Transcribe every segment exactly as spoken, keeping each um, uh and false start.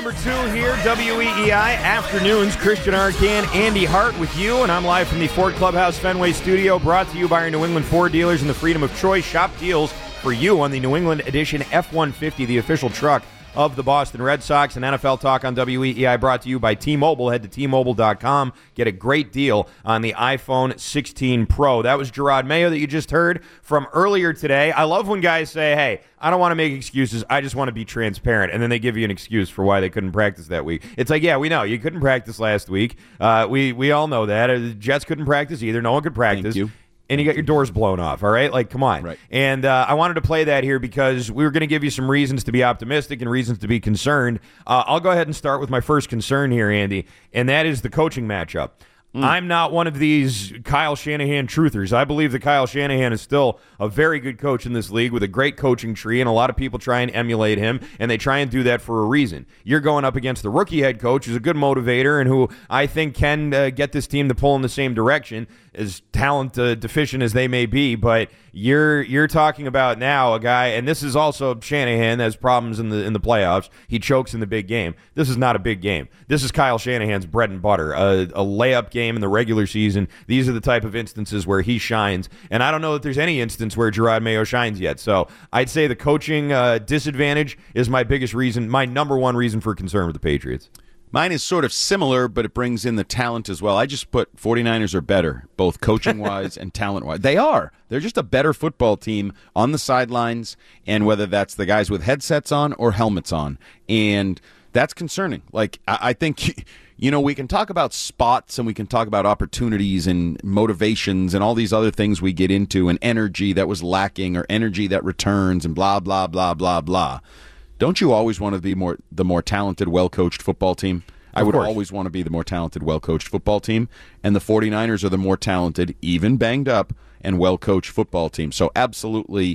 number two here, W E E I Afternoons. Christian Arcan, Andy Hart with you, and I'm live from the Ford Clubhouse Fenway studio, brought to you by our New England Ford dealers and the freedom of choice. Shop deals for you on the New England Edition F one fifty, the official truck of the Boston Red Sox. And N F L Talk on W E E I brought to you by T-Mobile. Head to T Mobile dot com. Get a great deal on the iPhone sixteen Pro. That was Jerod Mayo that you just heard from earlier today. I love when guys say, hey, I don't want to make excuses. I just want to be transparent. And then they give you an excuse for why they couldn't practice that week. It's like, yeah, we know. You couldn't practice last week. Uh, we, we all know that. Uh, the Jets couldn't practice either. No one could practice. Thank you. And you got your doors blown off, all right? Like, come on. Right. And uh, I wanted to play that here because we were going to give you some reasons to be optimistic and reasons to be concerned. Uh, I'll go ahead and start with my first concern here, Andy, and that is the coaching matchup. Mm. I'm not one of these Kyle Shanahan truthers. I believe that Kyle Shanahan is still a very good coach in this league with a great coaching tree, and a lot of people try and emulate him, and they try and do that for a reason. You're going up against the rookie head coach who's a good motivator and who I think can uh, get this team to pull in the same direction, as talent uh, deficient as they may be, but you're you're talking about now a guy, and this is also Shanahan has problems in the in the playoffs. He chokes in the big game. This is not a big game. This is Kyle Shanahan's bread and butter, a, a layup game in the regular season. These are the type of instances where he shines, and I don't know that there's any instance where Jerod Mayo shines yet. So I'd say the coaching uh, disadvantage is my biggest reason, my number one reason for concern with the Patriots. Mine is sort of similar, but it brings in the talent as well. I just put 49ers are better, both coaching-wise and talent-wise. They are. They're just a better football team on the sidelines, and whether that's the guys with headsets on or helmets on. And that's concerning. Like, I think, you know, we can talk about spots and we can talk about opportunities and motivations and all these other things we get into, and energy that was lacking or energy that returns and blah, blah, blah, blah, blah. Don't you always want to be more the more talented, well-coached football team? I would always want to be the more talented, well-coached football team, and the 49ers are the more talented, even banged up, and well-coached football team. So absolutely,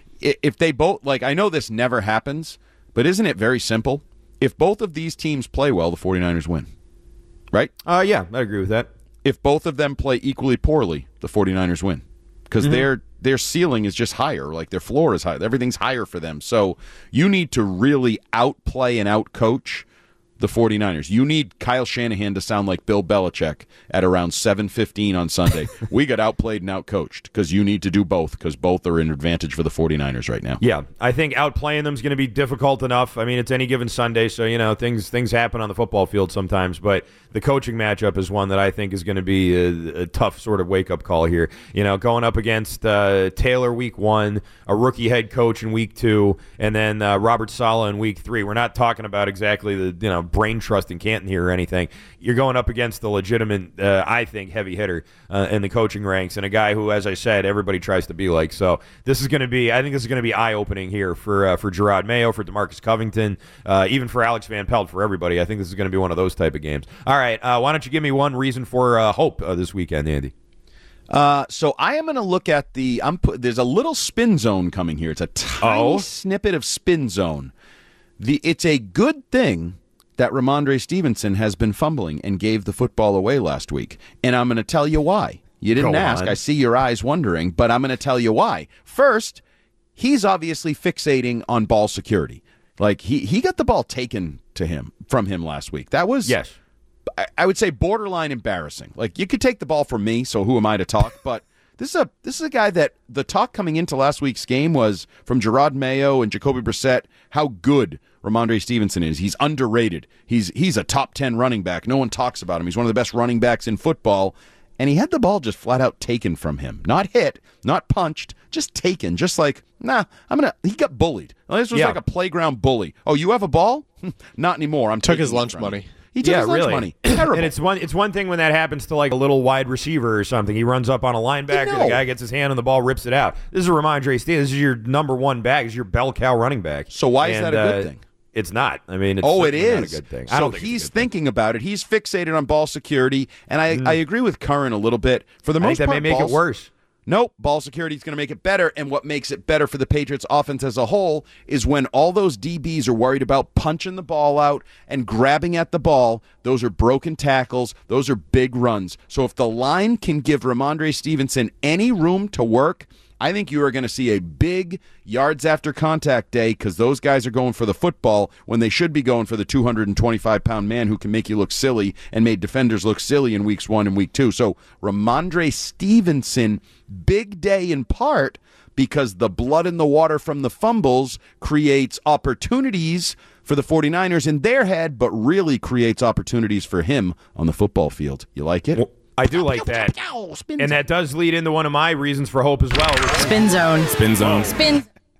if they both, like, I know this never happens, but isn't it very simple? If both of these teams play well, the 49ers win, right? Uh, yeah, I agree with that. If both of them play equally poorly, the 49ers win, because mm-hmm. they're their ceiling is just higher, like their floor is higher. Everything's higher for them. So you need to really outplay and outcoach the 49ers. You need Kyle Shanahan to sound like Bill Belichick at around seven fifteen on Sunday. We got outplayed and outcoached, because you need to do both, because both are an advantage for the 49ers right now. Yeah, I think outplaying them is going to be difficult enough. I mean, it's any given Sunday, so, you know, things things happen on the football field sometimes, but the coaching matchup is one that I think is going to be a, a tough sort of wake-up call here. You know, going up against uh, Taylor week one, a rookie head coach in week two, and then uh, Robert Saleh in week three. We're not talking about exactly the, you know, brain trust in Canton here or anything. You're going up against the legitimate, uh, I think, heavy hitter uh, in the coaching ranks, and a guy who, as I said, everybody tries to be like. So this is going to be, I think this is going to be eye-opening here for uh, for Jerod Mayo, for DeMarcus Covington, uh, even for Alex Van Pelt, for everybody. I think this is going to be one of those type of games. All right, uh, why don't you give me one reason for uh, hope uh, this weekend, Andy? Uh, so I am going to look at the. I'm put, there's a little spin zone coming here. It's a tiny oh. snippet of spin zone. The it's a good thing that Ramondre Stevenson has been fumbling and gave the football away last week, and I'm going to tell you why. You didn't Go ask. on. I see your eyes wondering, but I'm going to tell you why. First, he's obviously fixating on ball security. Like he he got the ball taken to him from him last week. That was yes. I would say borderline embarrassing. Like, you could take the ball from me, so who am I to talk? But this is a this is a guy that the talk coming into last week's game was from Jerod Mayo and Jacoby Brissett how good Ramondre Stevenson is. He's underrated. He's he's a top ten running back. No one talks about him. He's one of the best running backs in football. And he had the ball just flat out taken from him. Not hit, not punched, just taken. Just like, nah, I'm going to, he got bullied. This was yeah. like a playground bully. Oh, you have a ball? Not anymore. I'm Took his lunch money. He took yeah, his lunch really. money. Terrible. And it's one it's one thing when that happens to like a little wide receiver or something. He runs up on a linebacker, No. the guy gets his hand on the ball, rips it out. This is Ramondre Stevenson. This is your number one back. This is your bell cow running back. So why is And, that a good uh, thing? It's not. I mean, it's Oh, it certainly is. not a good thing. I So don't think he's it's a good thinking thing. about it. He's fixated on ball security, and I, Mm. I agree with Curran a little bit. For the I think most that part, may make balls- it worse. Nope, ball security is going to make it better, and what makes it better for the Patriots offense as a whole is when all those D Bs are worried about punching the ball out and grabbing at the ball. Those are broken tackles. Those are big runs. So if the line can give Ramondre Stevenson any room to work I think you are going to see a big yards after contact day because those guys are going for the football when they should be going for the two hundred twenty-five pound man who can make you look silly and made defenders look silly in weeks one and week two. So Ramondre Stevenson, big day in part because the blood in the water from the fumbles creates opportunities for the 49ers in their head, but really creates opportunities for him on the football field. You like it? Well, I do like that. And that does lead into one of my reasons for hope as well. Spin zone. Spin zone. Spin.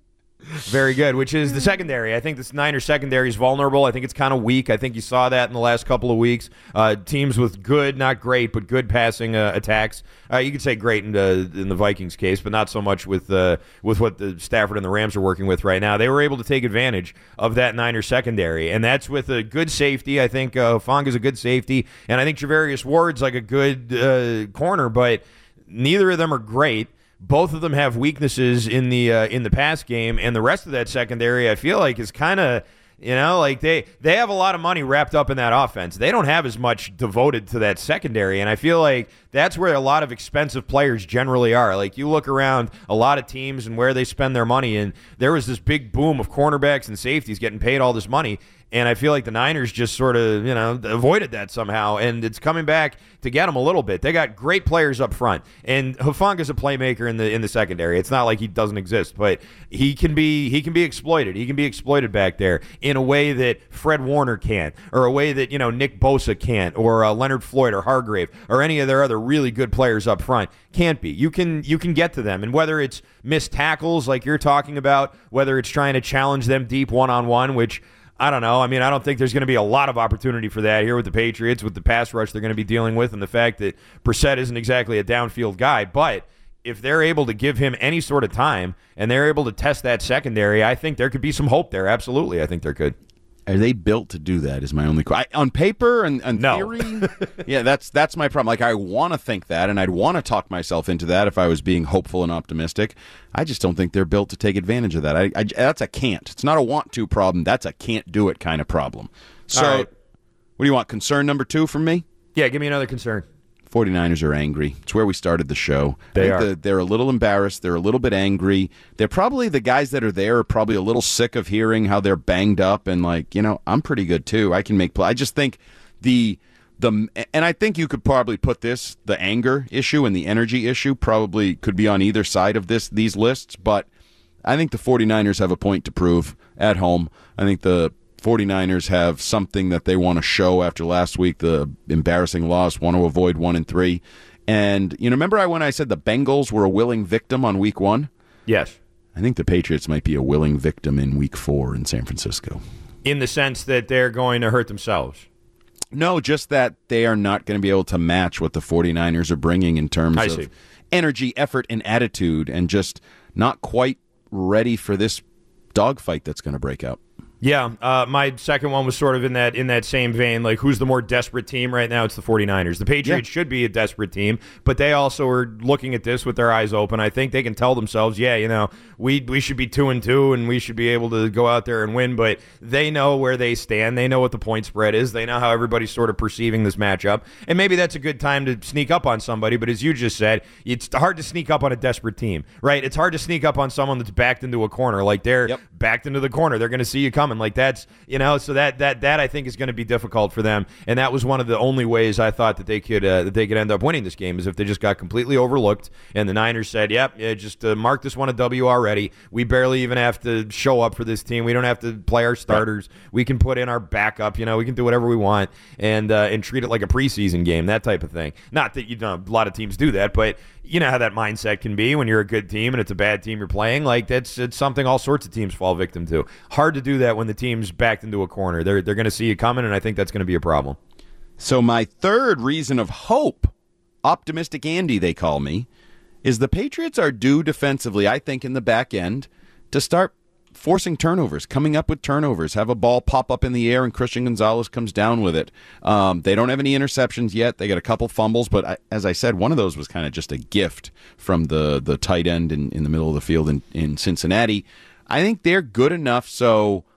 Very good, which is the secondary. I think this Niners secondary is vulnerable. I think it's kind of weak. I think you saw that in the last couple of weeks. Uh, teams with good, not great, but good passing uh, attacks. Uh, you could say great in the, in the Vikings case, but not so much with uh, with what the Stafford and the Rams are working with right now. They were able to take advantage of that Niners secondary, and that's with a good safety. I think uh, Fonga's a good safety, and I think Javarius Ward's like a good uh, corner, but neither of them are great. Both of them have weaknesses in the uh, in the pass game, and the rest of that secondary, I feel like, is kind of, you know, like they, they have a lot of money wrapped up in that offense. They don't have as much devoted to that secondary, and I feel like that's where a lot of expensive players generally are. Like, you look around a lot of teams and where they spend their money, and there was this big boom of cornerbacks and safeties getting paid all this money, and I feel like the Niners just sort of, you know, avoided that somehow, and it's coming back to get them a little bit. They got great players up front, and Hufanga's a playmaker in the in the secondary. It's not like he doesn't exist, but he can be he can be exploited. He can be exploited back there in a way that Fred Warner can't, or a way that, you know, Nick Bosa can't, or uh, Leonard Floyd or Hargrave or any of their other really good players up front can't be. You can you can get to them, and whether it's missed tackles like you're talking about, whether it's trying to challenge them deep one on one, which I don't know. I mean, I don't think there's going to be a lot of opportunity for that here with the Patriots, with the pass rush they're going to be dealing with, and the fact that Brissett isn't exactly a downfield guy. But if they're able to give him any sort of time and they're able to test that secondary, I think there could be some hope there. Absolutely, I think there could. Are they built to do that is my only question. On paper and, and no. theory, yeah, that's that's my problem. Like, I want to think that, and I'd want to talk myself into that if I was being hopeful and optimistic. I just don't think they're built to take advantage of that. I, I, that's a can't. It's not a want-to problem. That's a can't-do-it kind of problem. So, right. What do you want, concern number two from me? Yeah, give me another concern. 49ers are angry. It's where we started the show. They I think are. The, they're a little embarrassed. They're a little bit angry. They're probably, the guys that are there are probably a little sick of hearing how they're banged up and like, you know, I'm pretty good too. I can make play. I just think the, the, and I think you could probably put this, the anger issue and the energy issue probably could be on either side of this, these lists, but I think the 49ers have a point to prove at home. I think the 49ers have something that they want to show after last week, the embarrassing loss, want to avoid one and three. And, you know, remember I when I said the Bengals were a willing victim on week one? Yes. I think the Patriots might be a willing victim in week four in San Francisco. In the sense that they're going to hurt themselves. No, just that they are not going to be able to match what the 49ers are bringing in terms I of see. energy, effort, and attitude, and just not quite ready for this dogfight that's going to break out. Yeah, uh, my second one was sort of in that in that same vein. Like, who's the more desperate team right now? It's the 49ers. The Patriots yeah. should be a desperate team, but they also are looking at this with their eyes open. I think they can tell themselves, yeah, you know, we we should be two and two, and we should be able to go out there and win. But they know where they stand. They know what the point spread is. They know how everybody's sort of perceiving this matchup, and maybe that's a good time to sneak up on somebody. But as you just said, it's hard to sneak up on a desperate team, right? It's hard to sneak up on someone that's backed into a corner. Like, they're yep. backed into the corner. They're going to see you coming. Like, that's, you know, so that that that I think is going to be difficult for them, and that was one of the only ways I thought that they could uh, that they could end up winning this game, is if they just got completely overlooked and the Niners said, "Yep, yeah, just uh, mark this one a W already. We barely even have to show up for this team. We don't have to play our starters. Right. We can put in our backup. You know, we can do whatever we want and uh, and treat it like a preseason game, that type of thing. Not that, you know, a lot of teams do that, but you know how that mindset can be when you're a good team and it's a bad team you're playing. Like, that's it's something all sorts of teams fall victim to. Hard to do that when the team's backed into a corner. They're they're going to see you coming, and I think that's going to be a problem. So my third reason of hope, optimistic Andy they call me, is the Patriots are due defensively, I think, in the back end to start forcing turnovers, coming up with turnovers, have a ball pop up in the air and Christian Gonzalez comes down with it. Um, they don't have any interceptions yet. They got a couple fumbles, but I, as I said, one of those was kind of just a gift from the, the tight end in, in the middle of the field in, in Cincinnati. I think they're good enough, so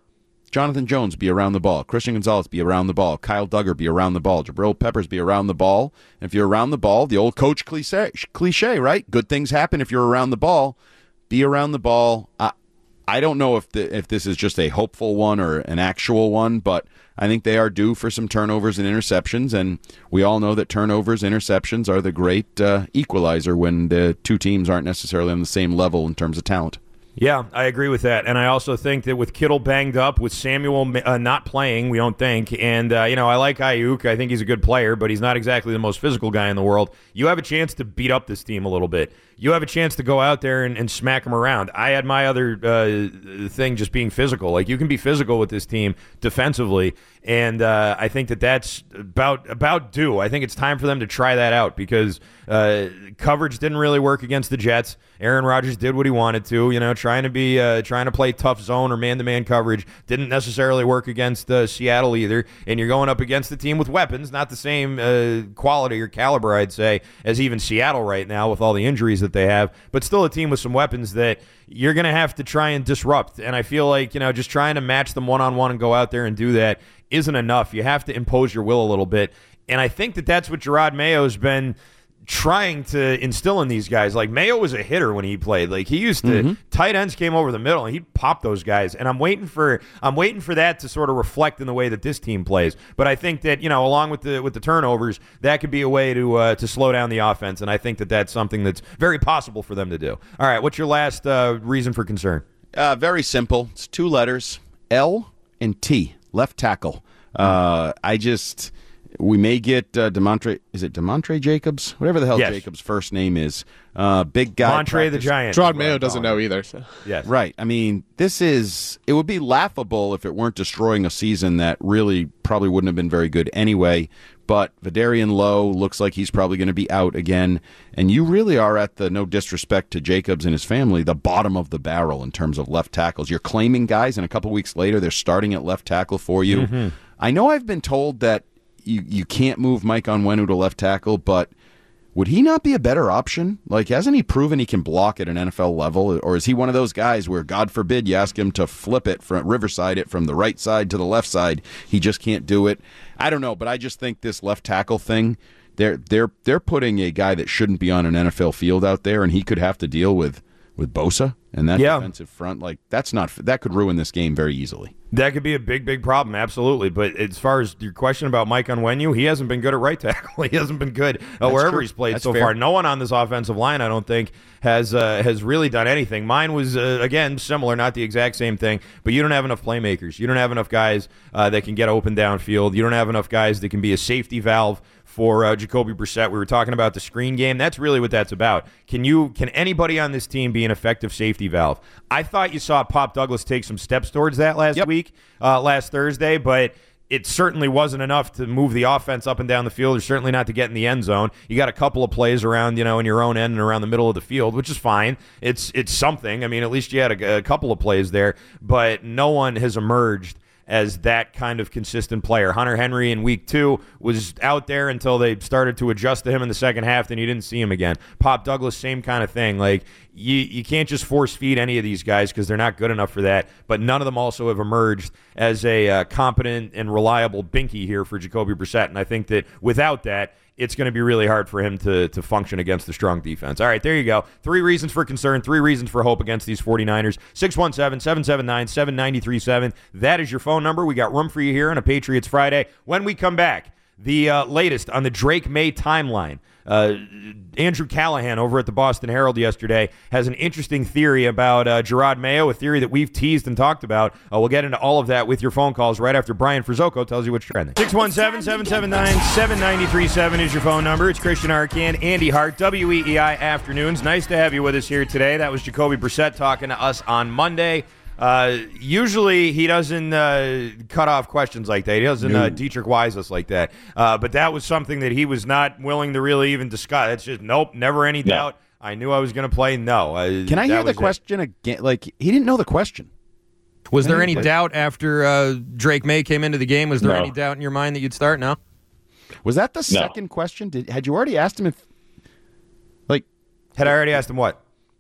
Jonathan Jones be around the ball. Christian Gonzalez be around the ball. Kyle Duggar be around the ball. Jabril Peppers be around the ball. And if you're around the ball, the old coach cliche, cliche, right? Good things happen if you're around the ball. Be around the ball. I, I don't know if the, if this is just a hopeful one or an actual one, but I think they are due for some turnovers and interceptions, and we all know that turnovers, interceptions are the great uh, equalizer when the two teams aren't necessarily on the same level in terms of talent. Yeah, I agree with that. And I also think that with Kittle banged up, with Samuel uh, not playing, we don't think, and, uh, you know, I like Ayuk. I think he's a good player, but he's not exactly the most physical guy in the world. You have a chance to beat up this team a little bit. You have a chance to go out there and, and smack them around. I had my other uh, thing just being physical. Like, you can be physical with this team defensively, and uh, I think that that's about about due. I think it's time for them to try that out because uh, coverage didn't really work against the Jets. Aaron Rodgers did what he wanted to, you know, trying to be uh, trying to play tough zone or man-to-man coverage didn't necessarily work against uh, Seattle either. And you're going up against a team with weapons, not the same uh, quality or caliber, I'd say, as even Seattle right now with all the injuries that they have, but still a team with some weapons that you're going to have to try and disrupt. And I feel like, you know, just trying to match them one-on-one and go out there and do that isn't enough. You have to impose your will a little bit. And I think that that's what Gerard Mayo's been trying to instill in these guys. Like, Mayo was a hitter when he played. Like, he used to mm-hmm. tight ends came over the middle and he'd pop those guys. And I'm waiting for I'm waiting for that to sort of reflect in the way that this team plays. But I think that, you know, along with the with the turnovers, that could be a way to uh, to slow down the offense. And I think that that's something that's very possible for them to do. All right, what's your last uh, reason for concern? Uh, very simple. It's two letters, L and T, left tackle. Uh, I just. We may get uh, Demontre, is it Demontre Jacobs? Whatever the hell yes. Jacobs' first name is. Uh, big guy. Demontre the Giant. Gerard Mayo doesn't know either. So. Yes. Right. I mean, this is, it would be laughable if it weren't destroying a season that really probably wouldn't have been very good anyway. But Vidarian Lowe looks like he's probably going to be out again. And you really are at the, no disrespect to Jacobs and his family, the bottom of the barrel in terms of left tackles. You're claiming guys, and a couple weeks later, they're starting at left tackle for you. Mm-hmm. I know I've been told that You you can't move Mike Onwenu to left tackle, but would he not be a better option? Like, hasn't he proven he can block at an N F L level? Or is he one of those guys where, God forbid, you ask him to flip it, from Riverside it from the right side to the left side, he just can't do it? I don't know, but I just think this left tackle thing, they're they're they're putting a guy that shouldn't be on an N F L field out there, and he could have to deal with with Bosa and that yeah. defensive front. Like, that's not that could ruin this game very easily. That could be a big, big problem, absolutely. But as far as your question about Mike Onwenu, he hasn't been good at right tackle. He hasn't been good uh, wherever true. he's played That's so fair. far. No one on this offensive line, I don't think, has uh, has really done anything. Mine was, uh, again, similar, not the exact same thing, but you don't have enough playmakers. You don't have enough guys uh, that can get open downfield. You don't have enough guys that can be a safety valve for uh, Jacoby Brissett. We were talking about the screen game. That's really what that's about. Can you? Can anybody on this team be an effective safety valve? I thought you saw Pop Douglas take some steps towards that last yep. week, uh, last Thursday, but it certainly wasn't enough to move the offense up and down the field, or certainly not to get in the end zone. You got a couple of plays around, you know, in your own end and around the middle of the field, which is fine. It's it's something. I mean, at least you had a, a couple of plays there, but no one has emerged as that kind of consistent player. Hunter Henry in week two was out there until they started to adjust to him in the second half, then you didn't see him again. Pop Douglas, same kind of thing. Like, you, you can't just force feed any of these guys because they're not good enough for that, but none of them also have emerged as a uh, competent and reliable binky here for Jacoby Brissett, and I think that without that, it's going to be really hard for him to to function against the strong defense. All right, there you go. Three reasons for concern, three reasons for hope against these 49ers. six one seven, seven seven nine, seven nine three seven. That is your phone number. We got room for you here on a Patriots Friday. When we come back, the uh, latest on the Drake May timeline. Uh, Andrew Callahan over at the Boston Herald yesterday has an interesting theory about uh, Gerard Mayo, a theory that we've teased and talked about. Uh, we'll get into all of that with your phone calls right after Brian Frizzoco tells you what's trending. six one seven, seven seven nine, seven nine three seven is your phone number. It's Christian Arcand, Andy Hart, W E E I Afternoons. Nice to have you with us here today. That was Jacoby Brissett talking to us on Monday. Uh, usually he doesn't uh, cut off questions like that. He doesn't no. uh, Dietrich Wise us like that. Uh, but that was something that he was not willing to really even discuss. It's just, nope, never any no. doubt. I knew I was going to play. No. Uh, Can I hear the question it. again? Like, he didn't know the question. Was there any doubt after uh, Drake May came into the game? Was there no. any doubt in your mind that you'd start? No? Was that the no. second question? Did Had you already asked him if, like... Had I already asked him what?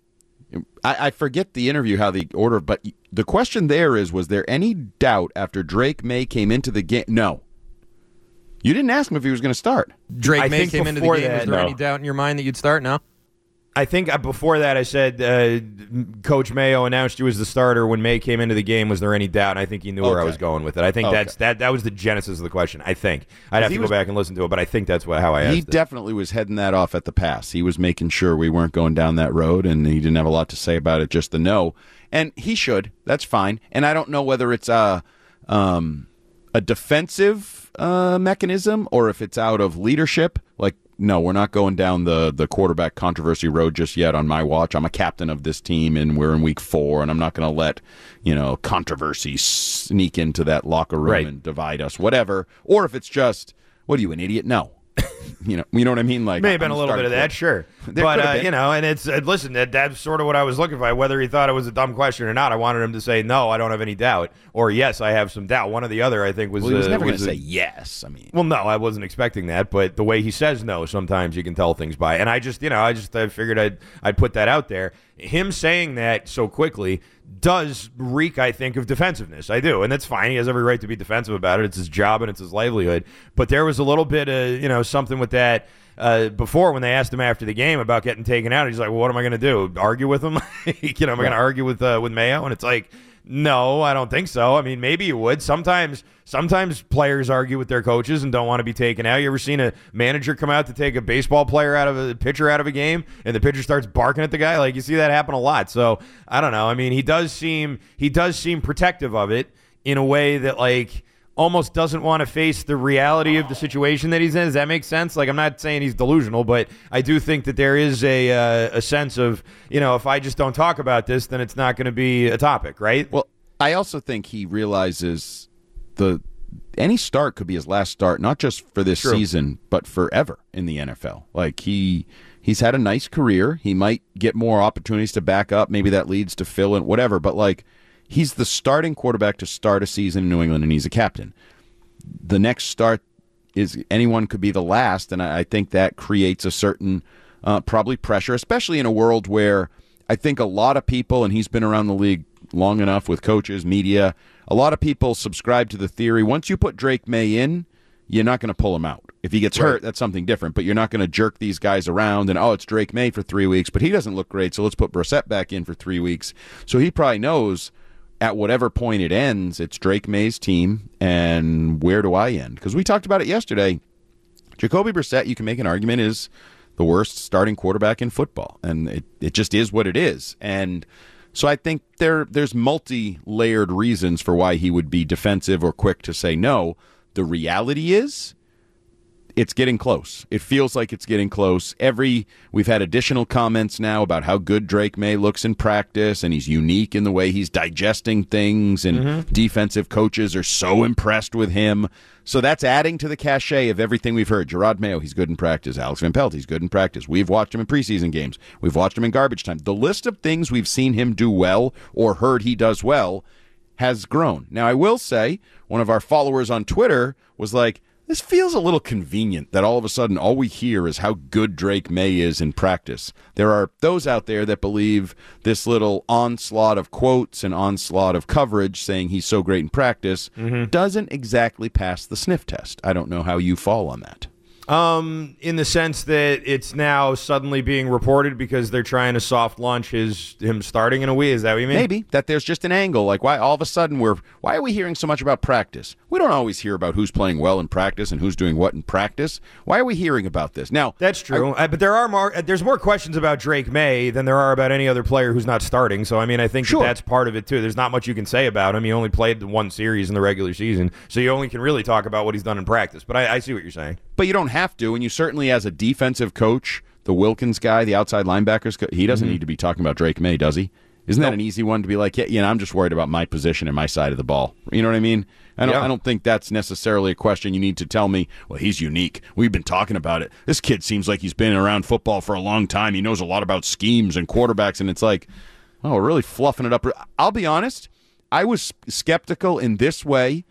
I, I forget the interview, how the order, but the question there is, was there any doubt after Drake May came into the game? No. You didn't ask him if he was going to start. Drake I May think came into the before game. that, Is there no. any doubt in your mind that you'd start? No? I think before that I said uh, Coach Mayo announced you as the starter when May came into the game. Was there any doubt? And I think he knew where I Okay. was going with it. I think Okay. that's that. That was the genesis of the question. I think I'd have he to was- go back and listen to it, but I think that's what, how I asked He it. definitely was heading that off at the pass. He was making sure we weren't going down that road, and he didn't have a lot to say about it, just the no. And he should. That's fine. And I don't know whether it's a, um, a defensive uh, mechanism or if it's out of leadership. Like, no, we're not going down the, the quarterback controversy road just yet on my watch. I'm a captain of this team, and we're in week four, and I'm not going to let, you know, controversy sneak into that locker room Right. and divide us, whatever. Or if it's just, what are you, an idiot? No. You know, you know what I mean? Like, May have been I'm a little bit starting of that, to- sure. There But, could have uh, been. you know, and it's, uh, listen, that, that's sort of what I was looking for. Whether he thought it was a dumb question or not, I wanted him to say, no, I don't have any doubt. Or, yes, I have some doubt. One or the other, I think, was. Well, he was uh, never going was to a- say yes. I mean, Well, no, I wasn't expecting that, but the way he says no, sometimes you can tell things by. And I just, you know, I just I figured I'd I'd put that out there. Him saying that so quickly does reek, I think, of defensiveness. I do, and that's fine. He has every right to be defensive about it. It's his job and it's his livelihood. But there was a little bit of, you know, something with that uh, before when they asked him after the game about getting taken out. He's like, well, what am I going to do? Argue with him? you know, am I going to argue with uh, with Mayo? And it's like, no, I don't think so. I mean, maybe you would. Sometimes sometimes players argue with their coaches and don't want to be taken out. You ever seen a manager come out to take a baseball player out of a pitcher out of a game and the pitcher starts barking at the guy? Like, you see that happen a lot. So, I don't know. I mean, he does seem he does seem protective of it in a way that, like, almost doesn't want to face the reality of the situation that he's in. Does that make sense? Like, I'm not saying he's delusional, but I do think that there is a uh, a sense of, you know, if I just don't talk about this, then it's not going to be a topic, right? well, I also think he realizes the any start could be his last start, not just for this True. season, but forever in the N F L. Like, he he's had a nice career. He might get more opportunities to back up. Maybe that leads to fill in whatever. But like, he's the starting quarterback to start a season in New England, and he's a captain. The next start is anyone could be the last, and I, I think that creates a certain uh, probably pressure, especially in a world where I think a lot of people, and he's been around the league long enough with coaches, media, a lot of people subscribe to the theory, once you put Drake May in, you're not going to pull him out. If he gets Right. hurt, that's something different, but you're not going to jerk these guys around and, oh, it's Drake May for three weeks, but he doesn't look great, so let's put Brissett back in for three weeks. So he probably knows at whatever point it ends, it's Drake May's team, and where do I end? Because we talked about it yesterday. Jacoby Brissett, you can make an argument, is the worst starting quarterback in football, and it, it just is what it is. And so I think there there's multi-layered reasons for why he would be defensive or quick to say no. The reality is, it's getting close. It feels like it's getting close. Every we've had additional comments now about how good Drake May looks in practice, and he's unique in the way he's digesting things, and Mm-hmm. defensive coaches are so impressed with him. So that's adding to the cachet of everything we've heard. Gerard Mayo, he's good in practice. Alex Van Pelt, he's good in practice. We've watched him in preseason games. We've watched him in garbage time. The list of things we've seen him do well or heard he does well has grown. Now, I will say, one of our followers on Twitter was like, this feels a little convenient that all of a sudden all we hear is how good Drake May is in practice. There are those out there that believe this little onslaught of quotes and onslaught of coverage saying he's so great in practice doesn't exactly pass the sniff test. I don't know how you fall on that. Um, in the sense that it's now suddenly being reported because they're trying to soft launch his him starting in a week. Is that what you mean? Maybe that there's just an angle. Like, why all of a sudden we're why are we hearing so much about practice? We don't always hear about who's playing well in practice and who's doing what in practice. Why are we hearing about this now? That's true, uh, but there are more. Uh, there's more questions about Drake May than there are about any other player who's not starting. So I mean, I think Sure. that that's part of it too. There's not much you can say about him. He only played the one series in the regular season, so you only can really talk about what he's done in practice. But I, I see what you're saying. But you don't have to, and you certainly, as a defensive coach, the Wilkins guy, the outside linebackers, co- he doesn't need to be talking about Drake May, does he? Isn't that Nope. an easy one to be like, yeah, you know, I'm just worried about my position and my side of the ball. You know what I mean? I don't, Yeah. I don't think that's necessarily a question you need to tell me, well, he's unique. We've been talking about it. This kid seems like he's been around football for a long time. He knows a lot about schemes and quarterbacks, and it's like, oh, we're really fluffing it up. I'll be honest, I was skeptical in this way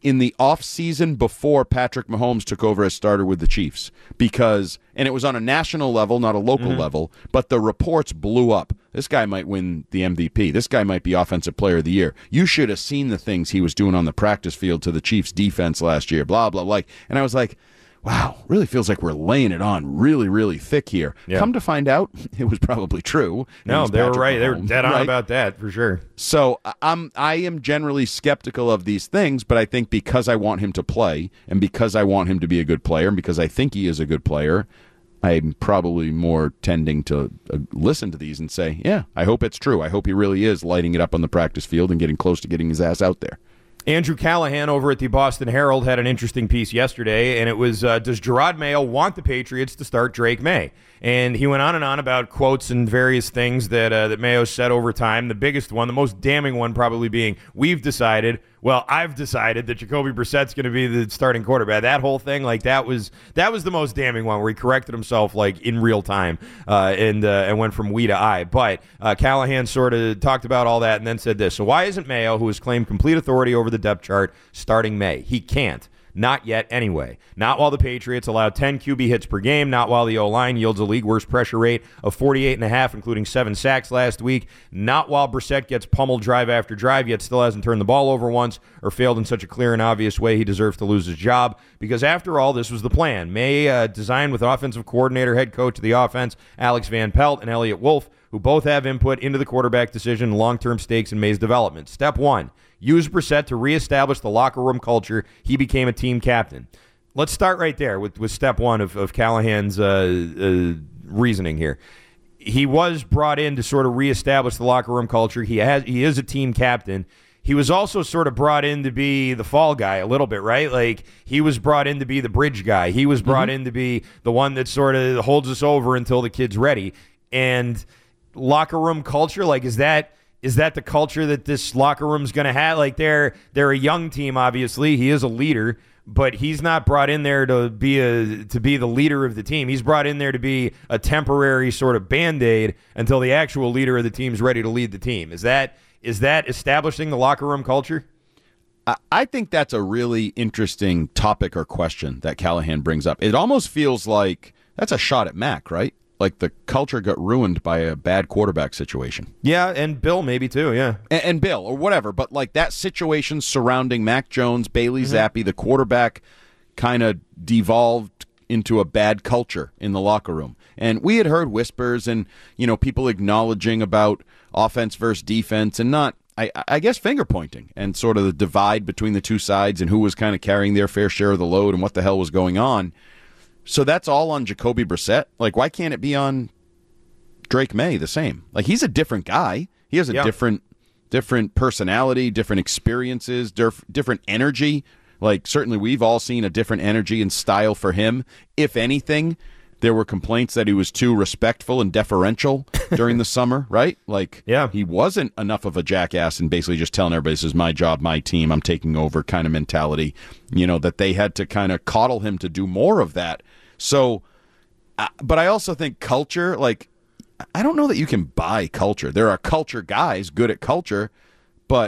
in the offseason before Patrick Mahomes took over as starter with the Chiefs, because, and it was on a national level, not a local mm-hmm. level, but the reports blew up. This guy might win the M V P. This guy might be Offensive Player of the Year. You should have seen the things he was doing on the practice field to the Chiefs defense last year, blah, blah, like. And I was like, wow, really feels like we're laying it on really, really thick here. Yeah. Come to find out, it was probably true. No, they Patrick were right. Mahomes, they were dead on right? about that, for sure. So I'm, I am generally skeptical of these things, but I think because I want him to play, and because I want him to be a good player, and because I think he is a good player, I'm probably more tending to uh, listen to these and say, yeah, I hope it's true. I hope he really is lighting it up on the practice field and getting close to getting his ass out there. Andrew Callahan over at the Boston Herald had an interesting piece yesterday, and it was, uh, does Jerod Mayo want the Patriots to start Drake May? And he went on and on about quotes and various things that uh, that Mayo said over time. The biggest one, the most damning one probably being, we've decided, well, I've decided that Jacoby Brissett's going to be the starting quarterback. That whole thing, like that was that was the most damning one, where he corrected himself like in real time uh, and uh, and went from we to I. But uh, Callahan sort of talked about all that and then said this. So why isn't Mayo, who has claimed complete authority over the depth chart, starting May? He can't. Not yet anyway. Not while the Patriots allow ten Q B hits per game, not while the O-line yields a league-worst pressure rate of forty-eight and a half, including seven sacks last week, not while Brissett gets pummeled drive after drive, yet still hasn't turned the ball over once or failed in such a clear and obvious way he deserves to lose his job. Because after all, this was the plan. May uh, designed with offensive coordinator, head coach of the offense, Alex Van Pelt, and Elliott Wolf, who both have input into the quarterback decision and long-term stakes in May's development. Step one. Use Brissett to reestablish the locker room culture. He became a team captain. Let's start right there with, with step one of, of Callahan's uh, uh, reasoning here. He was brought in to sort of reestablish the locker room culture. He has he is a team captain. He was also sort of brought in to be the fall guy a little bit, right? Like, he was brought in to be the bridge guy. He was brought mm-hmm. in to be the one that sort of holds us over until the kid's ready. And locker room culture, like, is that... Is that the culture that this locker room's going to have? Like, they're they're a young team, obviously. He is a leader, but he's not brought in there to be a to be the leader of the team. He's brought in there to be a temporary sort of Band-Aid until the actual leader of the team's ready to lead the team. Is that is that establishing the locker room culture? I think that's a really interesting topic or question that Callahan brings up. It almost feels like that's a shot at Mac, right? Like the culture got ruined by a bad quarterback situation. Yeah, and Bill maybe too, yeah. And, and Bill, or whatever, but like that situation surrounding Mac Jones, Bailey mm-hmm. Zappi, the quarterback kind of devolved into a bad culture in the locker room. And we had heard whispers and, you know, people acknowledging about offense versus defense and not, I, I guess, finger pointing and sort of the divide between the two sides and who was kind of carrying their fair share of the load and what the hell was going on. So that's all on Jacoby Brissett? Like, why can't it be on Drake May the same? Like, he's a different guy. He has a yeah. different different personality, different experiences, diff- different energy. Like, certainly we've all seen a different energy and style for him. If anything, there were complaints that he was too respectful and deferential during the summer, right? Like, yeah. he wasn't enough of a jackass and basically just telling everybody, this is my job, my team, I'm taking over kind of mentality, you know, that they had to kind of coddle him to do more of that. So, uh, but I also think culture, like, I don't know that you can buy culture. There are culture guys good at culture, but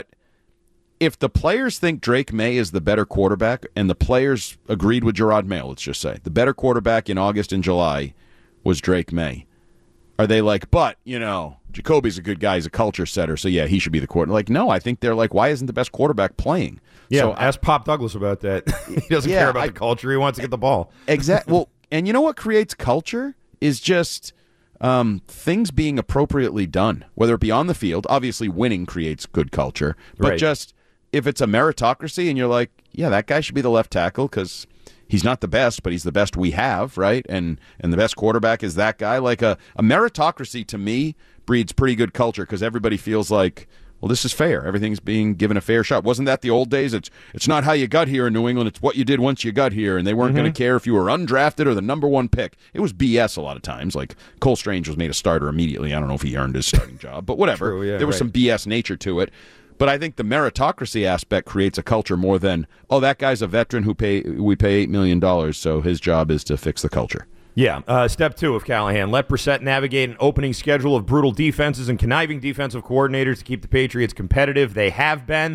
if the players think Drake May is the better quarterback, and the players agreed with Jerod Mayo, let's just say, the better quarterback in August and July was Drake May, are they like, but, you know, Jacoby's a good guy, he's a culture setter, so yeah, he should be the quarterback? Like, no, I think they're like, why isn't the best quarterback playing? Yeah, so ask I, Pop Douglas about that. He doesn't yeah, care about I, the culture. He wants to get the ball. Exactly. Well, and you know what creates culture is just um, things being appropriately done, whether it be on the field. Obviously, winning creates good culture, but right. just if it's a meritocracy and you're like, yeah, that guy should be the left tackle because he's not the best, but he's the best we have, right? And and the best quarterback is that guy. Like a, a meritocracy, to me, breeds pretty good culture because everybody feels like, well, this is fair. Everything's being given a fair shot. Wasn't that the old days? It's it's not how you got here in New England. It's what you did once you got here, and they weren't mm-hmm. going to care if you were undrafted or the number one pick. It was B S a lot of times. Like Cole Strange was made a starter immediately. I don't know if he earned his starting job, but whatever. True, yeah, there was right. some B S nature to it. But I think the meritocracy aspect creates a culture more than, oh, that guy's a veteran who pay we pay eight million dollars, so his job is to fix the culture. Yeah, uh, step two of Callahan. Let Brissett navigate an opening schedule of brutal defenses and conniving defensive coordinators to keep the Patriots competitive. They have been.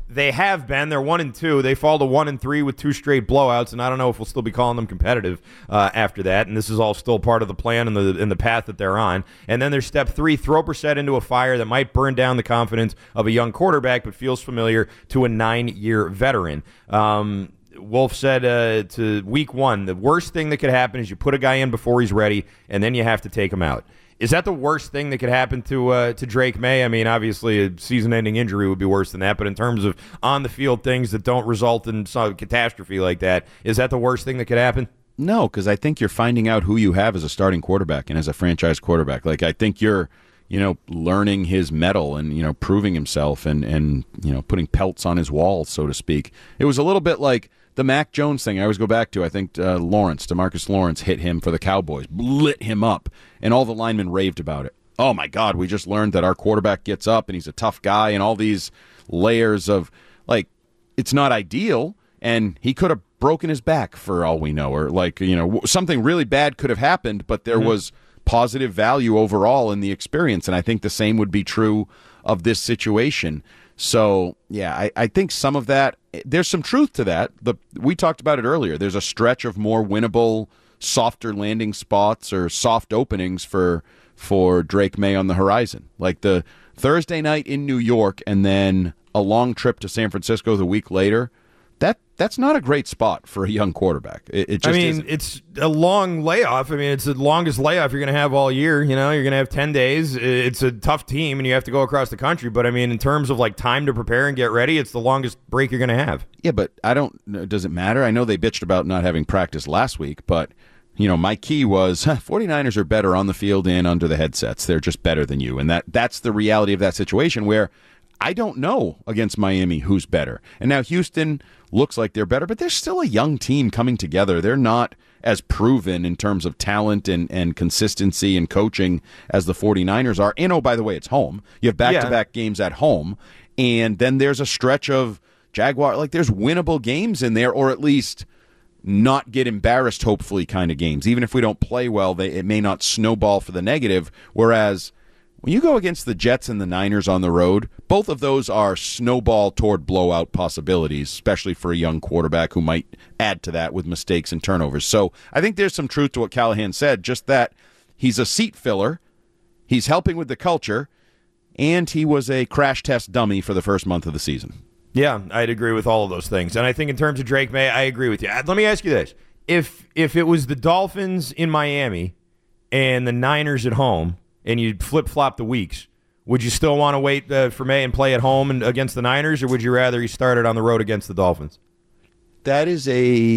They have been. They're one and two. They fall to one and three with two straight blowouts, and I don't know if we'll still be calling them competitive uh, after that. And this is all still part of the plan and the in the path that they're on. And then there's step three: throw Brissett into a fire that might burn down the confidence of a young quarterback, but feels familiar to a nine-year veteran. Um, Wolf said uh, to week one, the worst thing that could happen is you put a guy in before he's ready, and then you have to take him out. Is that the worst thing that could happen to uh, to Drake May? I mean, obviously, a season-ending injury would be worse than that, but in terms of on-the-field things that don't result in some catastrophe like that, is that the worst thing that could happen? No, because I think you're finding out who you have as a starting quarterback and as a franchise quarterback. Like, I think you're, you know, learning his mettle and, you know, proving himself and, and you know, putting pelts on his wall, so to speak. It was a little bit like the Mac Jones thing I always go back to. I think uh, Lawrence, DeMarcus Lawrence, hit him for the Cowboys, lit him up, and all the linemen raved about it. Oh, my God, we just learned that our quarterback gets up, and he's a tough guy, and all these layers of, like, it's not ideal, and he could have broken his back for all we know, or, like, you know, something really bad could have happened, but there mm-hmm. was positive value overall in the experience, and I think the same would be true of this situation. So, yeah, I, I think some of that, there's some truth to that. The we talked about it earlier. There's a stretch of more winnable, softer landing spots or soft openings for for Drake May on the horizon. Like the Thursday night in New York and then a long trip to San Francisco the week later. That that's not a great spot for a young quarterback. It, it just I mean, isn't. It's a long layoff. I mean, it's the longest layoff you're going to have all year. You know, you're going to have ten days. It's a tough team, and you have to go across the country. But, I mean, in terms of, like, time to prepare and get ready, it's the longest break you're going to have. Yeah, but I don't – does it matter? I know they bitched about not having practice last week, but, you know, my key was huh, 49ers are better on the field and under the headsets. They're just better than you. And that that's the reality of that situation where – I don't know against Miami who's better. And now Houston looks like they're better, but they're still a young team coming together. They're not as proven in terms of talent and, and consistency and coaching as the 49ers are. And, oh, by the way, it's home. You have back-to-back yeah. games at home. And then there's a stretch of Jaguar. Like, there's winnable games in there, or at least not get embarrassed, hopefully, kind of games. Even if we don't play well, they, it may not snowball for the negative, whereas when you go against the Jets and the Niners on the road, both of those are snowball toward blowout possibilities, especially for a young quarterback who might add to that with mistakes and turnovers. So I think there's some truth to what Callahan said, just that he's a seat filler, he's helping with the culture, and he was a crash test dummy for the first month of the season. Yeah, I'd agree with all of those things. And I think in terms of Drake May, I agree with you. Let me ask you this. If if it was the Dolphins in Miami and the Niners at home, and you flip-flop the weeks, would you still want to wait uh, for May and play at home and against the Niners, or would you rather he started on the road against the Dolphins? That is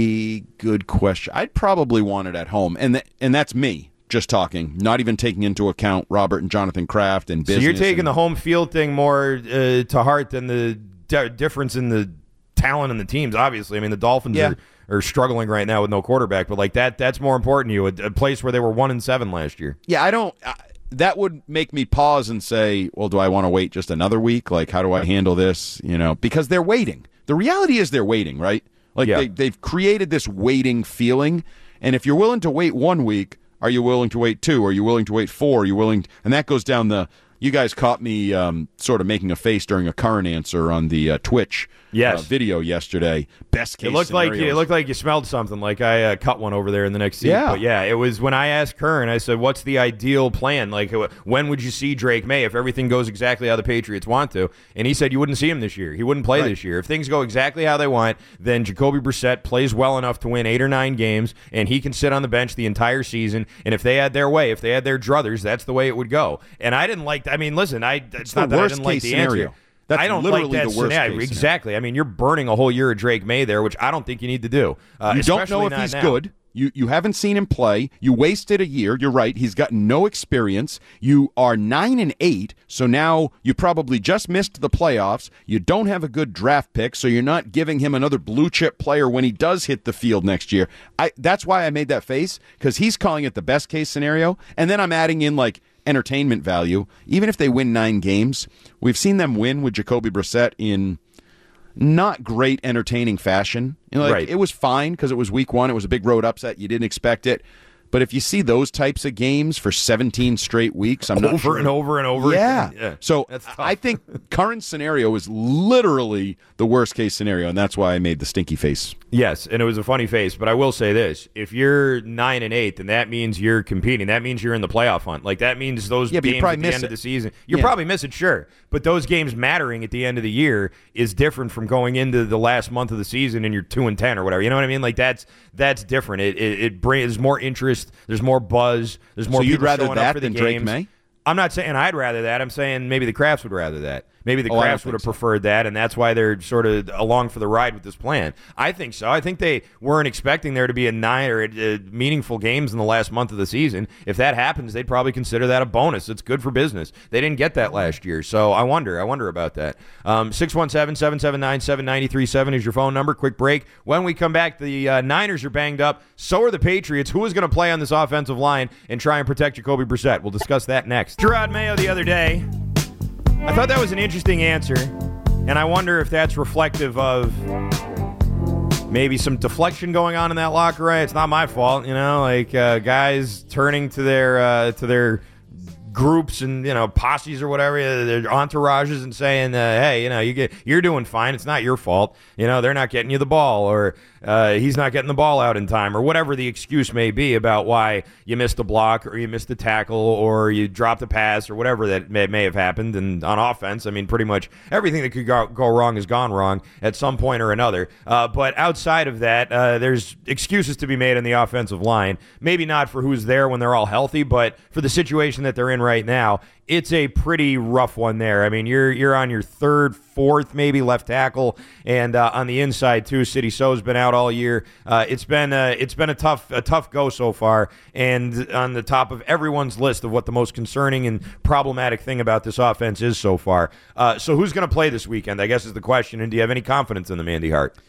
a good question. I'd probably want it at home, and th- and that's me just talking, not even taking into account Robert and Jonathan Kraft and business. So you're taking and- the home field thing more uh, to heart than the d- difference in the talent in the teams, obviously. I mean, the Dolphins yeah. are, are struggling right now with no quarterback, but like that that's more important to you, a, a place where they were one and seven last year. Yeah, I don't I- that would make me pause and say, well, do I want to wait just another week? Like, how do I handle this? You know, because they're waiting. The reality is they're waiting, right? Like, yeah. they, they've created this waiting feeling. And if you're willing to wait one week, are you willing to wait two? Are you willing to wait four? Are you willing? To, and that goes down the, you guys caught me um, sort of making a face during a current answer on the uh, Twitch yes. uh, video yesterday. Best case it looked scenarios. like you, it looked like you smelled something. Like I uh, cut one over there in the next seat. Yeah, but yeah. It was when I asked Kern. I said, "What's the ideal plan? Like, when would you see Drake May if everything goes exactly how the Patriots want to?" And he said, "You wouldn't see him this year. He wouldn't play right. this year. If things go exactly how they want, then Jacoby Brissett plays well enough to win eight or nine games, and he can sit on the bench the entire season. And if they had their way, if they had their druthers, that's the way it would go." And I didn't like. I mean, listen, I it's, it's not the that worst I didn't like case the scenario. answer. That's I don't literally like that the worst scenario. case Exactly. scenario. I mean, you're burning a whole year of Drake May there, which I don't think you need to do. Uh, you don't know if he's now. good. You you haven't seen him play. You wasted a year. You're right. He's got no experience. You are nine and eight, so now you probably just missed the playoffs. You don't have a good draft pick, so you're not giving him another blue chip player when he does hit the field next year. I that's why I made that face, because he's calling it the best case scenario, and then I'm adding in like entertainment value. Even if they win nine games, we've seen them win with Jacoby Brissett in not great entertaining fashion. You know, like, right. It was fine because it was week one. It was a big road upset. You didn't expect it. But if you see those types of games for seventeen straight weeks, I'm not over sure. and over and over Yeah. again. Yeah. So That's tough. I think current scenario is literally the worst case scenario, and that's why I made the stinky face. Yes, and it was a funny face, but I will say this: if you're nine and eight, then that means you're competing. That means you're in the playoff hunt. Like that means those Yeah, but you games probably at the miss end it. of the season, you'll Yeah. probably miss it, sure. But those games mattering at the end of the year is different from going into the last month of the season and you're two and ten or whatever. You know what I mean? Like that's that's different. It it, it brings more interest. There's more buzz. There's more So you'd people rather showing that up for the than Drake games. May? I'm not saying I'd rather that. I'm saying maybe the Crafts would rather that. Maybe the Oh, I don't Crafts would think have so. preferred that, and that's why they're sort of along for the ride with this plan. I think so. I think they weren't expecting there to be a nine or uh, meaningful games in the last month of the season. If that happens, they'd probably consider that a bonus. It's good for business. They didn't get that last year, so I wonder. I wonder about that. Um, six one seven, seven seven nine, seven nine three seven is your phone number. Quick break. When we come back, the uh, Niners are banged up. So are the Patriots. Who is going to play on this offensive line and try and protect Jacoby Brissett? We'll discuss that next. Gerard Mayo the other day. I thought that was an interesting answer, and I wonder if that's reflective of maybe some deflection going on in that locker room. It's not my fault, you know, like uh, guys turning to their uh, to their groups and, you know, posses or whatever, uh, their entourages, and saying, uh, hey, you know, you get, you're doing fine. It's not your fault. You know, they're not getting you the ball, or uh, he's not getting the ball out in time, or whatever the excuse may be about why you missed a block or you missed a tackle or you dropped a pass or whatever that may, may have happened. And on offense, I mean, pretty much everything that could go, go wrong has gone wrong at some point or another. Uh, but outside of that, uh, there's excuses to be made on the offensive line. Maybe not for who's there when they're all healthy, but for the situation that they're in right now, it's a pretty rough one there. I mean, you're you're on your third, fourth, maybe left tackle, and uh, on the inside too. City So's been out all year. Uh, it's been uh, it's been a tough a tough go so far, and on the top of everyone's list of what the most concerning and problematic thing about this offense is so far. Uh, so who's going to play this weekend? I guess is the question. And do you have any confidence in them, Andy Hart?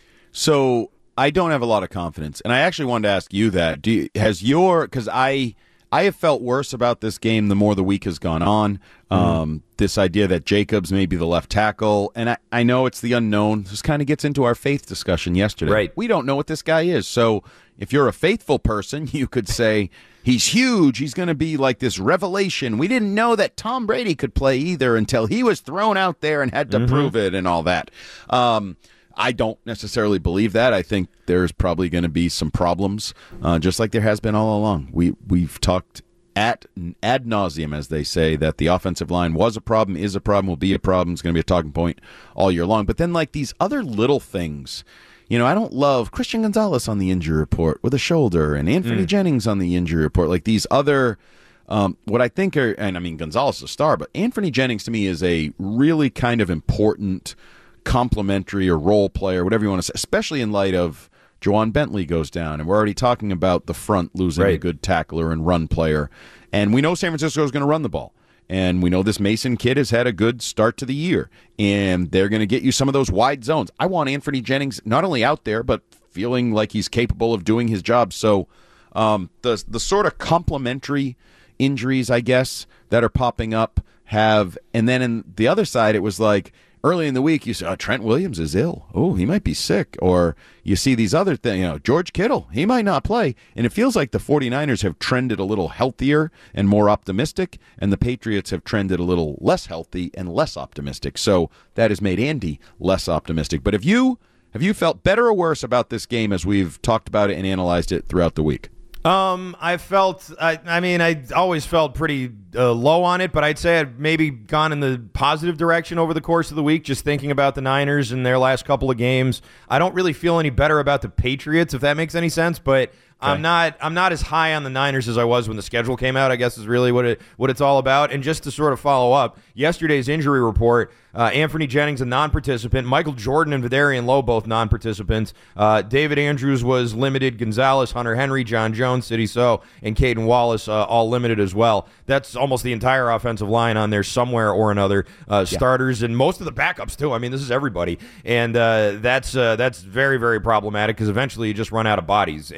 So I don't have a lot of confidence, and I actually wanted to ask you that. Do you, has your because I. I have felt worse about this game the more the week has gone on. Um, mm-hmm. This idea that Jacobs may be the left tackle, and I, I know it's the unknown. This kind of gets into our faith discussion yesterday. Right. We don't know what this guy is. So if you're a faithful person, you could say, he's huge. He's going to be like this revelation. We didn't know that Tom Brady could play either until he was thrown out there and had to mm-hmm. prove it and all that. Um I don't necessarily believe that. I think there's probably going to be some problems, uh, just like there has been all along. We, we've talked at ad nauseum, as they say, that the offensive line was a problem, is a problem, will be a problem. It's going to be a talking point all year long. But then, like, these other little things, you know, I don't love Christian Gonzalez on the injury report with a shoulder and Anthony mm. Jennings on the injury report. Like these other, um, what I think are, and I mean, Gonzalez is a star, but Anthony Jennings to me is a really kind of important complementary or role player, whatever you want to say, especially in light of Juwan Bentley goes down, and we're already talking about the front losing right. a good tackler and run player, and we know San Francisco is going to run the ball, and we know this Mason kid has had a good start to the year, and they're going to get you some of those wide zones. I want Anthony Jennings not only out there, but feeling like he's capable of doing his job. So um, the the sort of complementary injuries, I guess, that are popping up have, and then in the other side, it was like, early in the week, you saw oh, Trent Williams is ill. Oh, he might be sick. Or you see these other things, you know, George Kittle, he might not play. And it feels like the 49ers have trended a little healthier and more optimistic, and the Patriots have trended a little less healthy and less optimistic. So that has made Andy less optimistic. But have you, have you felt better or worse about this game as we've talked about it and analyzed it throughout the week? Um, I felt, I, I mean, I always felt pretty uh, low on it, but I'd say I'd maybe gone in the positive direction over the course of the week, just thinking about the Niners and their last couple of games. I don't really feel any better about the Patriots, if that makes any sense, but Okay. I'm not I'm not as high on the Niners as I was when the schedule came out, I guess is really what it what it's all about. And just to sort of follow up, yesterday's injury report, uh, Anthony Jennings, a non-participant. Michael Jordan and Vidarian Lowe, both non-participants. Uh, David Andrews was limited. Gonzalez, Hunter Henry, John Jones, City So, and Caden Wallace uh, all limited as well. That's almost the entire offensive line on there somewhere or another. Uh, yeah. Starters and most of the backups, too. I mean, this is everybody. And uh, that's uh, that's very, very problematic because eventually you just run out of bodies. And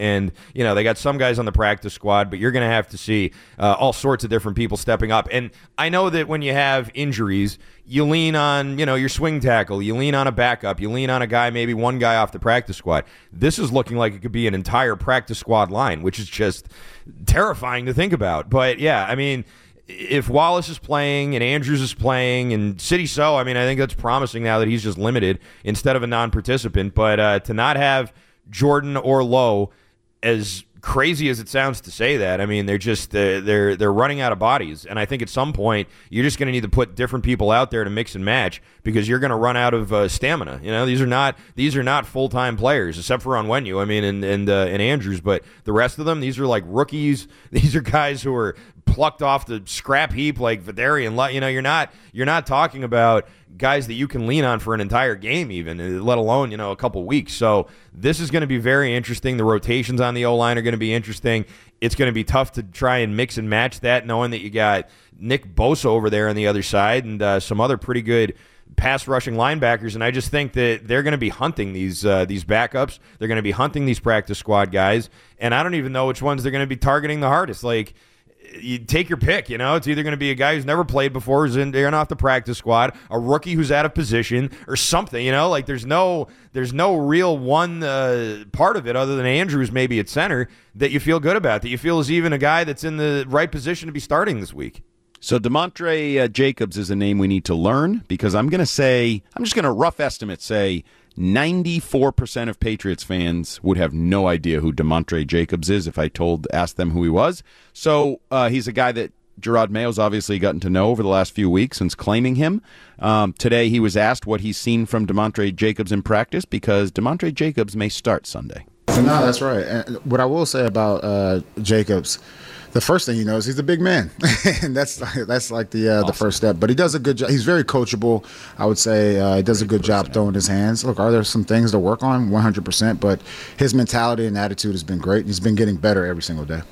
you know, they got some guys on the practice squad, but you're going to have to see uh, all sorts of different people stepping up. And I know that when you have injuries, you lean on, you know, your swing tackle. You lean on a backup. You lean on a guy, maybe one guy off the practice squad. This is looking like it could be an entire practice squad line, which is just terrifying to think about. But, yeah, I mean, if Wallace is playing and Andrews is playing and City So, I mean, I think that's promising now that he's just limited instead of a non-participant. But uh, to not have Jordan or Lowe, as crazy as it sounds to say that, I mean, they're just uh, they're they're running out of bodies, and I think at some point you're just going to need to put different people out there to mix and match because you're going to run out of uh, stamina. You know, these are not these are not full time players except for Onwenu, I mean, and and uh, and Andrews, but the rest of them, these are like rookies. These are guys who are plucked off the scrap heap like Vidarian. You know, you're not you're not talking about guys that you can lean on for an entire game even, let alone, you know, a couple weeks. So this is going to be very interesting. The rotations on the O-line are going to be interesting. It's going to be tough to try and mix and match that, knowing that you got Nick Bosa over there on the other side and uh, some other pretty good pass rushing linebackers, and I just think that they're going to be hunting these uh, these backups. They're going to be hunting these practice squad guys, and I don't even know which ones they're going to be targeting the hardest. Like, you take your pick, you know. It's either going to be a guy who's never played before, who's in, in off the practice squad, a rookie who's out of position, or something, you know. Like, there's no there's no real one uh, part of it other than Andrews maybe at center that you feel good about, that you feel is even a guy that's in the right position to be starting this week. So DeMontre uh, Jacobs is a name we need to learn because I'm going to say, I'm just going to rough estimate say ninety-four percent of Patriots fans would have no idea who DeMontre Jacobs is if I told, asked them who he was. So uh, he's a guy that Gerard Mayo's obviously gotten to know over the last few weeks since claiming him. Um, today he was asked what he's seen from DeMontre Jacobs in practice because DeMontre Jacobs may start Sunday. No, that's right. And what I will say about uh, Jacobs, the first thing you know is he's a big man, and that's that's like the uh, awesome. the first step. But he does a good job. He's very coachable. I would say uh, he does a good job throwing his hands. Look, are there some things to work on? one hundred percent. But his mentality and attitude has been great. He's been getting better every single day.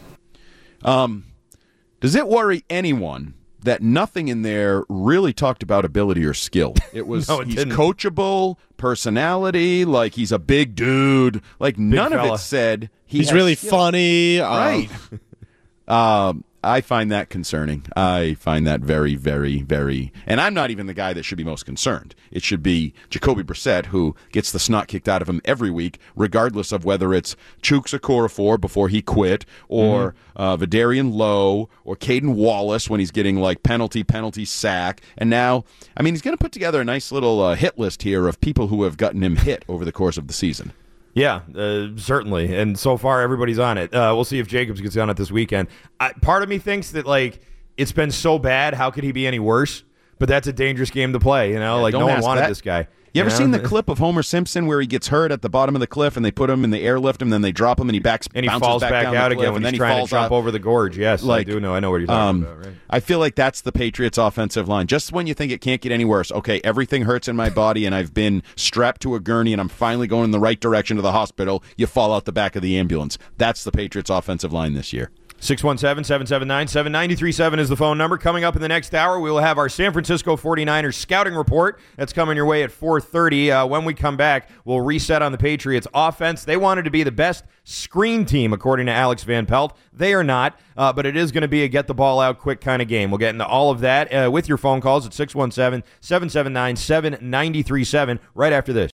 Um, does it worry anyone that nothing in there really talked about ability or skill? It was no, it he's didn't. coachable, personality, like he's a big dude. Like big none fella. of it said he he's really skill. funny. Right. Um, Um, I find that concerning. I find that very, very, very... And I'm not even the guy that should be most concerned. It should be Jacoby Brissett, who gets the snot kicked out of him every week, regardless of whether it's Chuks Okorafor before he quit, or mm-hmm. uh, Vidarian Lowe, or Caden Wallace when he's getting, like, penalty, penalty, sack. And now, I mean, he's going to put together a nice little uh, hit list here of people who have gotten him hit over the course of the season. Yeah, uh, certainly. And so far, everybody's on it. Uh, we'll see if Jacobs gets on it this weekend. I, part of me thinks that, like, it's been so bad, how could he be any worse? But that's a dangerous game to play, you know? Yeah, like, no one wanted that. this guy. You ever know? seen the clip of Homer Simpson where he gets hurt at the bottom of the cliff and they put him in the airlift him, then they drop him and he backs and he bounces falls back, back down out the cliff, again when and then he's he trying falls to jump out. over the gorge. Yes, like, I do know. I know what you're talking um, about. Right? I feel like that's the Patriots' offensive line. Just when you think it can't get any worse, okay, everything hurts in my body and I've been strapped to a gurney and I'm finally going in the right direction to the hospital, you fall out the back of the ambulance. That's the Patriots' offensive line this year. six one seven, seven seven nine, seven nine three seven is the phone number. Coming up in the next hour, we will have our San Francisco forty-niners scouting report. That's coming your way at four thirty. Uh, when we come back, we'll reset on the Patriots offense. They wanted to be the best screen team, according to Alex Van Pelt. They are not, uh, but it is going to be a get the ball out quick kind of game. We'll get into all of that uh, with your phone calls at six one seven, seven seven nine, seven nine three seven right after this.